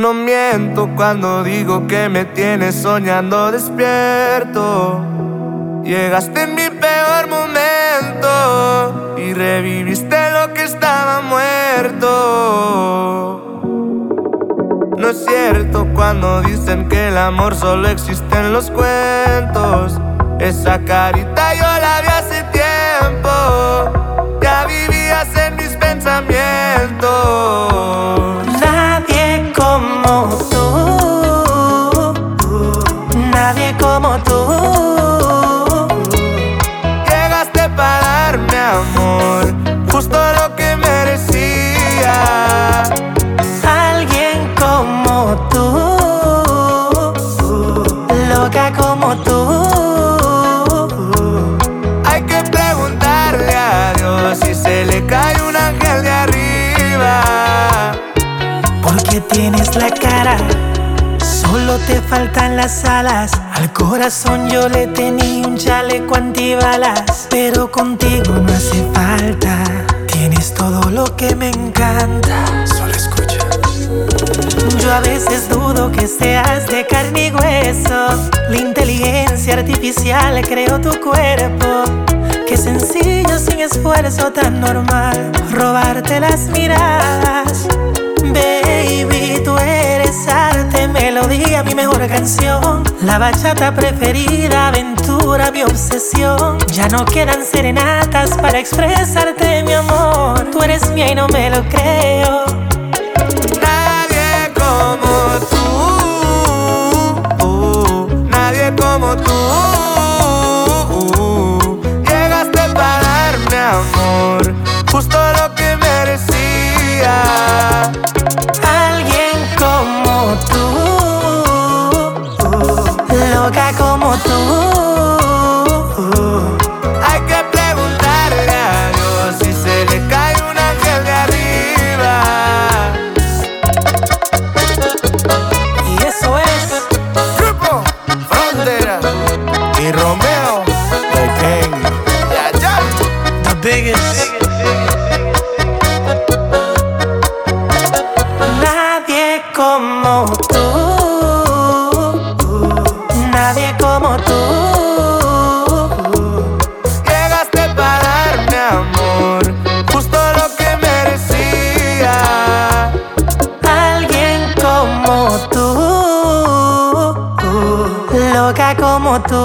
No miento cuando digo que me tienes soñando despierto. Llegaste en mi peor momento y reviviste lo que estaba muerto. No es cierto cuando dicen que el amor solo existe en los cuentos. Esa carita yo la vi hace tiempo, ya vivías en mis pensamientos. Nadie como tú, nadie como tú. Llegaste para darme amor, justo lo que merecía. Alguien como tú, loca como tú. Hay que preguntarle a Dios si se le cae un ángel de arriba. Porque tienes la cara, solo te faltan las alas. Al corazón yo le tenía un chaleco antibalas, pero contigo no hace falta. Tienes todo lo que me encanta. Solo escucha. Yo a veces dudo que seas de carne y hueso. La inteligencia artificial creó tu cuerpo. Qué sencillo, sin esfuerzo, tan normal robarte las miradas. Baby, tú eres arte, melodía, mi mejor canción. La bachata preferida, aventura, mi obsesión. Ya no quedan serenatas para expresarte mi amor. Tú eres mía y no me lo creo. Nadie como tú, nadie como tú. Llegaste para darme amor, justo lo que merecía. Alguien como tú, loca como tú. Hay que preguntarle a Dios si se le cae un ángel de arriba. Y eso es Grupo Frontera y Romeo The King. Ya, ya. the biggest. Nadie como tú, nadie como tú. Llegaste para darme amor, justo lo que merecía. Alguien como tú, loca como tú.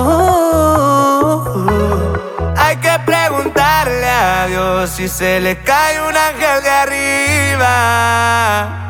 Hay que preguntarle a Dios si se le cae un ángel de arriba.